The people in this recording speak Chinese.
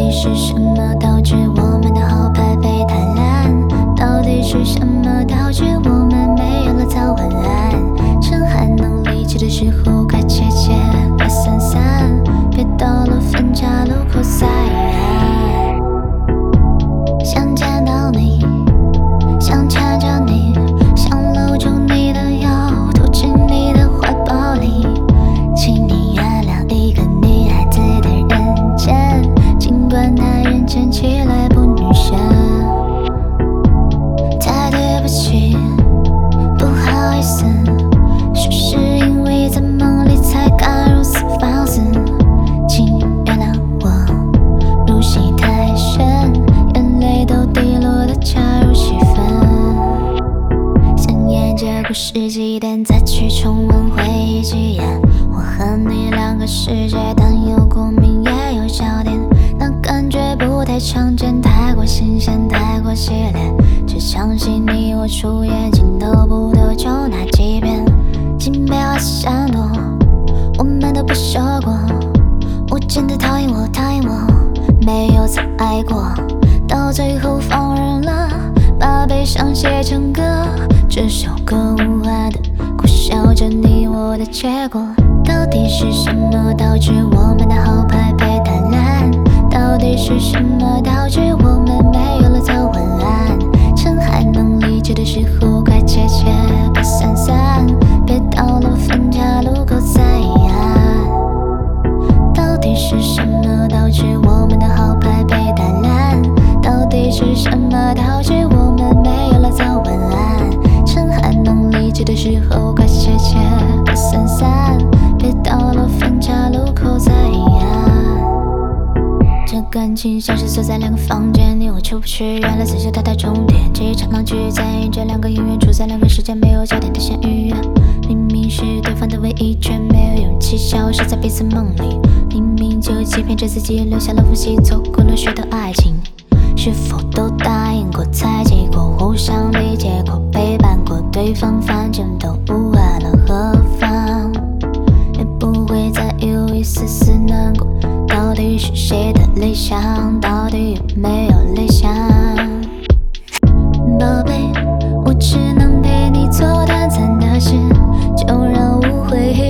底是什么导致我们的好牌被贪婪？到底是什么导致我们没有了早晚安？趁还能理智的时候，快切切，快散散，别到了分岔路口再爱。想见到你，想牵着你，想搂住你的腰，躲进你的怀抱里，请你原谅一个女孩子的人间，尽管她人间起来不女生。太对不起，不好意思，是不是因为在梦里才敢如此放肆？请原谅我入戏太深，眼泪都滴落的加入气氛，想沿着故事几点再去重温回忆几眼。我和你两个世界，但有共鸣也有焦点，那感觉不太常见，太过新鲜，太过激烈。只相信你我出演，镜头不多就那几遍，几秒闪躲，我们都不说过。我真的讨厌我，讨厌我，没有再爱过，到最后放任了，把悲伤写成歌。这首歌无憾的苦笑着你我的结果。到底是什么导致我们的好牌被贪婪？到底是什么导致我们没有了早晚安？趁还能理智的时候，快切切，快散散，别到了分岔路口再爱。到底是什么导致我们的好牌被贪婪？到底是什么导致我们没有了早晚安？趁还能理智的时候，快切切，快散散，别到了分岔路口再爱。这感情像是锁在两个房间，你我出不去，原来此时它的终点。这一场闹剧在演着两个演员处在两个时间没有焦点的相遇，明明是对方的唯一，却没有勇气消失在彼此梦里。明明就欺骗着自己，留下了缝隙，错过了许多爱情。是否都答应过、猜忌过、互相理解过、陪伴过对方，反正都无爱了，何妨？也不会再有一丝丝难过。到底是谁的理想？到底有没有理想？宝贝，我只能陪你做短暂的事，就让误会